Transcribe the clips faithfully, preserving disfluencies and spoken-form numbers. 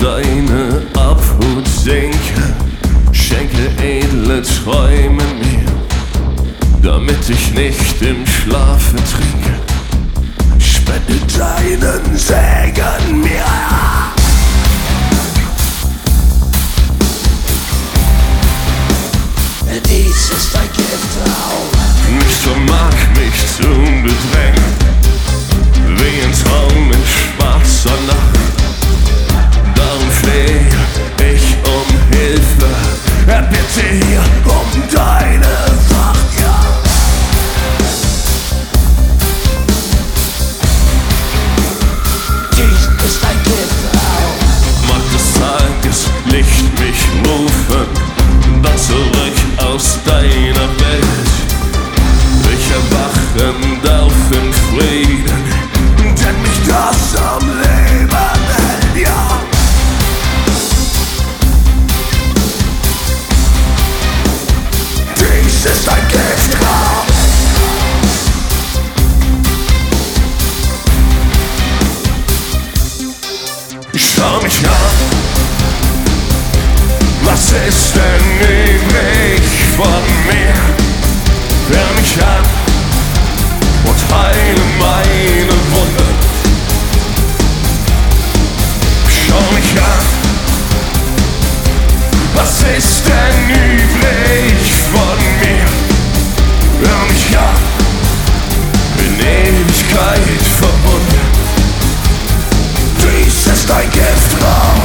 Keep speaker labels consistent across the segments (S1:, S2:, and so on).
S1: deine Obhut sinke, schenke edle Träume mir, damit ich nicht im Schlafe trinke. Spende deinen Segen mir.
S2: Dies ist ein Giftraum.
S1: Nichts vermag mich zu bedrängen, wie ein Traum in schwarzer Nacht. Darum flehe ich um Hilfe, erbitte hier um deine Wacht, ja.
S2: Dies ist ein Giftraum.
S1: Mag des Tages Licht mich rufen, dann zurück aus deiner Welt. Ich erwachen darf in Frieden, denn mich das am Leben hält, ja. Dies ist ein Giftraum. Schau mich an, was ist denn übrig von mir? Hör mich an und heile meine Wunden. Schau mich an, was ist denn übrig von mir? Hör mich an, in Ewigkeit verbunden. Dies ist ein Giftraum.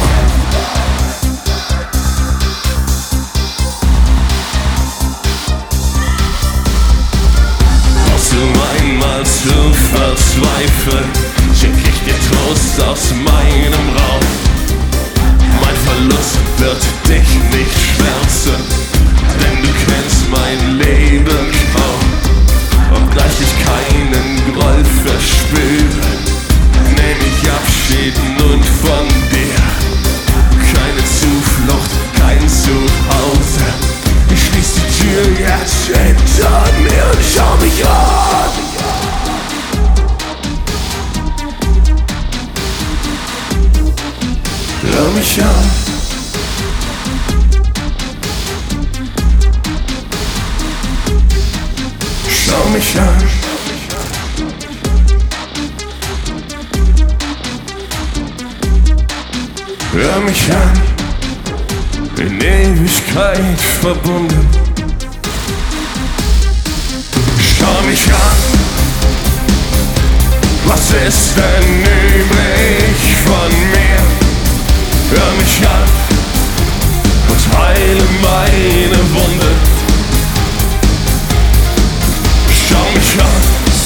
S1: Um einmal zu verzweifeln, schenk ich dir Trost aus meinem Raum. Mein Verlust wird dich nicht schmerzen, denn du kennst mein Leben kaum. Obgleich ich keinen Groll verspüre, nehm ich Abschied nun von dir. Keine Zuflucht, kein Zuhause. Ich schließ die Tür jetzt hinter mir und schau mich an. Hör mich an. Schau mich an. Hör mich an. In Ewigkeit verbunden. Schau mich an, was ist denn übrig von mir? Hör mich an und heile meine Wunde. Schau mich an,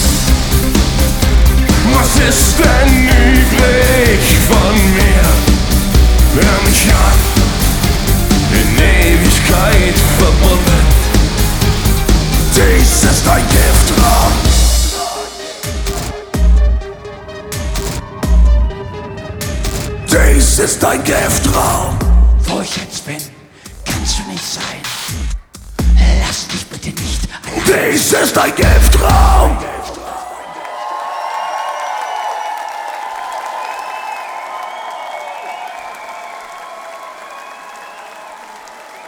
S1: was ist denn übrig von mir? Hör mich an, in Ewigkeit verbunden. Dies ist ein Giftraum. Dies ist ein Giftraum.
S2: Wo ich jetzt bin, kannst du nicht sein. Lass mich bitte nicht allein.
S1: Dies ist ein Giftraum.